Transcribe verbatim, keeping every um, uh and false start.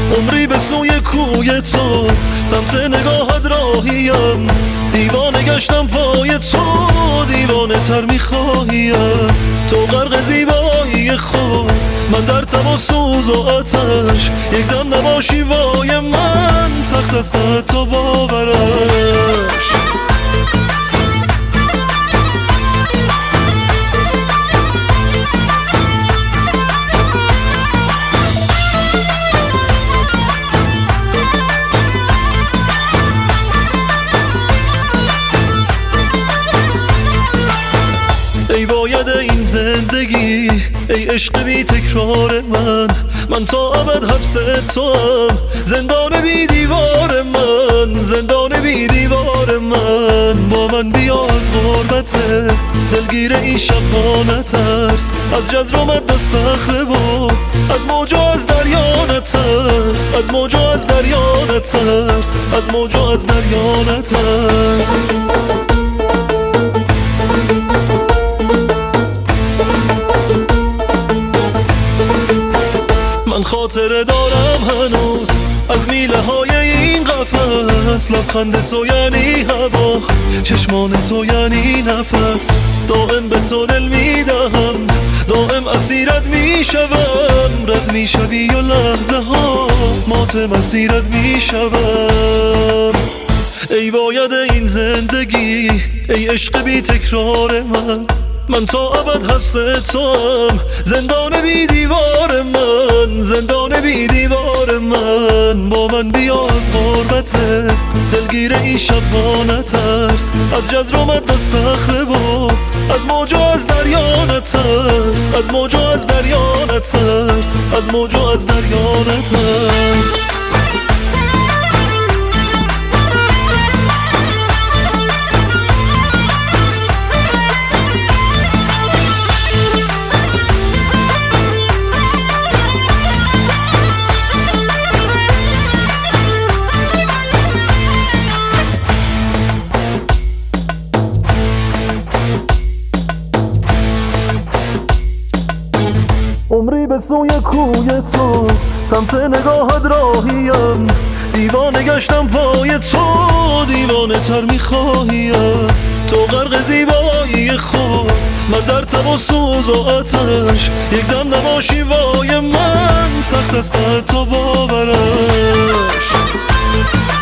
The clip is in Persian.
عمری به سوی کوی تو، سمت نگاهت راهیم، دیوانه گشتم پای تو، دیوانه تر میخواهیم. تو غرق زیبایی خود، من در تب و سوز و آتش، یک دم نباشی وای من، سخت است تو باورش. ای باید این زندگی، ای عشق بی تکرار من، من تا ابد حبس تو هم، زندان بی دیوار من، زندان بی دیوار من. با من بیا از غربت دلگیر این شب نترس، از جزر و مد و صخره و از موج و از دریا نترس، از موج و از دریا نترس، از موج و از دریا نترس. من خاطره دارم هنوز از میله های این قفس، لبخند تو یعنی هوا، چشمان تو یعنی نفس. دائم به تو دل میدهم، دائم اسیرت میشوم، رد میشوی و لحظه ها مات مسیرت میشوم. ای باید این زندگی، ای عشق بی تکرار من، من تا ابد حبس تو هم، زندان بی دیوار من، زندان بی دیوار من. با من بیا از غربت دلگیر این شب نترس، از جزر و مد و صخره و از موج و از دریا نترس، از موج و از دریا نترس، از موج و از دریا نترس. عمری به سوی کوی تو، سمت نگاهت راهیم، دیوانه گشتم پای تو، دیوانه تر میخواهیم. تو غرق زیبایی خود، من در تب و سوز و آتش، یک دم نباشی وای من، سخت است تو باورش.